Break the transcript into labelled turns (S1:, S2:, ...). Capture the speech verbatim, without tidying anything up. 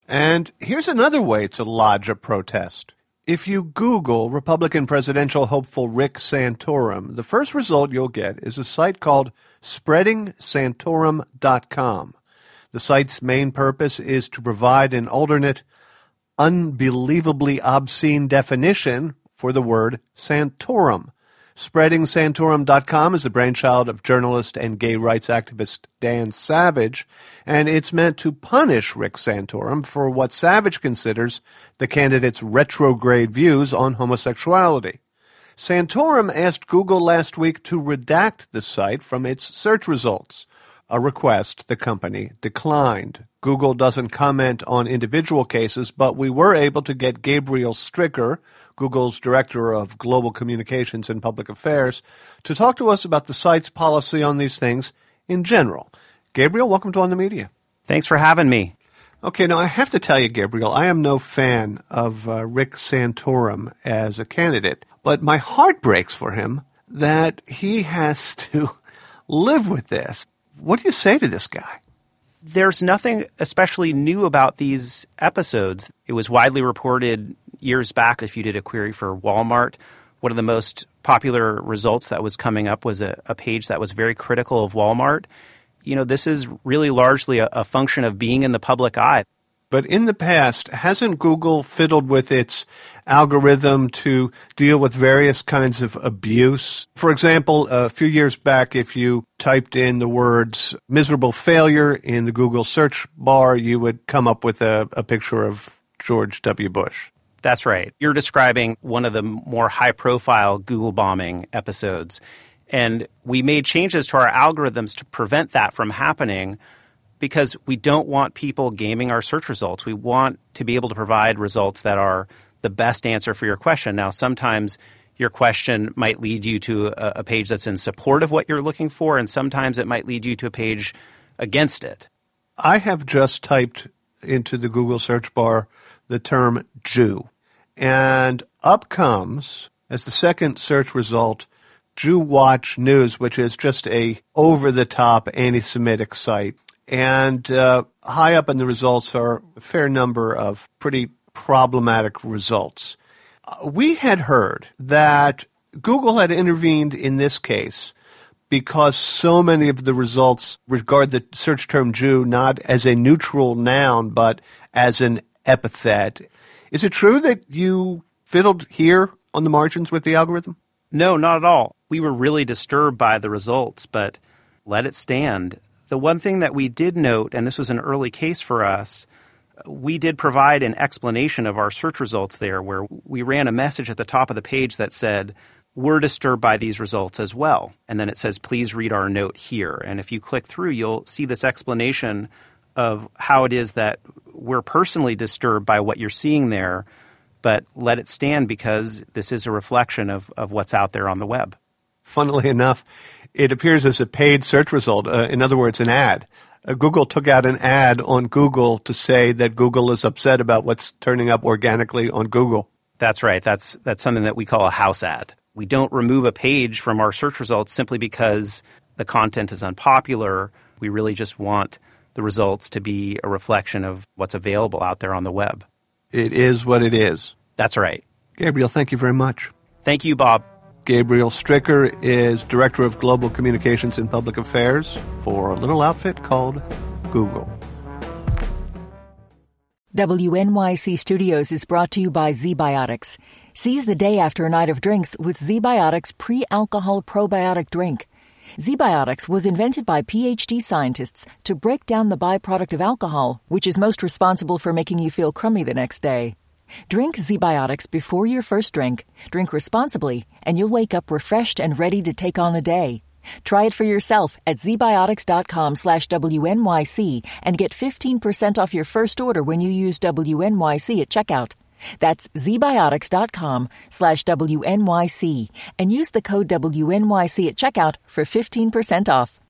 S1: And here's another way to lodge a protest. If you Google Republican presidential hopeful Rick Santorum, the first result you'll get is a site called spreading santorum dot com. The site's main purpose is to provide an alternate, unbelievably obscene definition for the word Santorum. spreading santorum dot com is the brainchild of journalist and gay rights activist Dan Savage, and it's meant to punish Rick Santorum for what Savage considers the candidate's retrograde views on homosexuality. Santorum asked Google last week to redact the site from its search results, a request the company declined. Google doesn't comment on individual cases, but we were able to get Gabriel Stricker, Google's Director of Global Communications and Public Affairs, to talk to us about the site's policy on these things in general. Gabriel, welcome to On the Media.
S2: Thanks for having me.
S1: Okay, now I have to tell you, Gabriel, I am no fan of uh, Rick Santorum as a candidate, but my heart breaks for him that he has to live with this. What do you say to this guy?
S2: There's nothing especially new about these episodes. It was widely reported years back if you did a query for Walmart. One of the most popular results that was coming up was a, a page that was very critical of Walmart. You know, this is really largely a, a function of being in the public eye.
S1: But in the past, hasn't Google fiddled with its algorithm to deal with various kinds of abuse? For example, a few years back, if you typed in the words miserable failure in the Google search bar, you would come up with a, a picture of George W. Bush.
S2: That's right. You're describing one of the more high-profile Google bombing episodes. And we made changes to our algorithms to prevent that from happening, because we don't want people gaming our search results. We want to be able to provide results that are the best answer for your question. Now, sometimes your question might lead you to a, a page that's in support of what you're looking for, and sometimes it might lead you to a page against it.
S1: I have just typed into the Google search bar the term Jew, and up comes, as the second search result, Jew Watch News, which is just a over-the-top anti-Semitic site. And uh, high up in the results are a fair number of pretty problematic results. Uh, we had heard that Google had intervened in this case because so many of the results regard the search term Jew not as a neutral noun, but as an epithet. Is it true that you fiddled here on the margins with the algorithm?
S2: No, not at all. We were really disturbed by the results, but let it stand. The one thing that we did note, and this was an early case for us, we did provide an explanation of our search results there, where we ran a message at the top of the page that said, we're disturbed by these results as well. And then it says, please read our note here. And if you click through, you'll see this explanation of how it is that we're personally disturbed by what you're seeing there, but let it stand because this is a reflection of, of what's out there on the web.
S1: Funnily enough, it appears as a paid search result. Uh, in other words, an ad. Uh, Google took out an ad on Google to say that Google is upset about what's turning up organically on Google.
S2: That's right. That's that's something that we call a house ad. We don't remove a page from our search results simply because the content is unpopular. We really just want the results to be a reflection of what's available out there on the web.
S1: It is what it is.
S2: That's right.
S1: Gabriel, thank you very much.
S2: Thank you, Bob.
S1: Gabriel Stricker is Director of Global Communications and Public Affairs for a little outfit called Google.
S3: W N Y C Studios is brought to you by ZBiotics. Seize the day after a night of drinks with ZBiotics pre-alcohol probiotic drink. ZBiotics was invented by P H D scientists to break down the byproduct of alcohol, which is most responsible for making you feel crummy the next day. Drink ZBiotics before your first drink, drink responsibly, and you'll wake up refreshed and ready to take on the day. Try it for yourself at zbiotics.com slash WNYC and get fifteen percent off your first order when you use W N Y C at checkout. That's zbiotics.com slash WNYC and use the code W N Y C at checkout for fifteen percent off.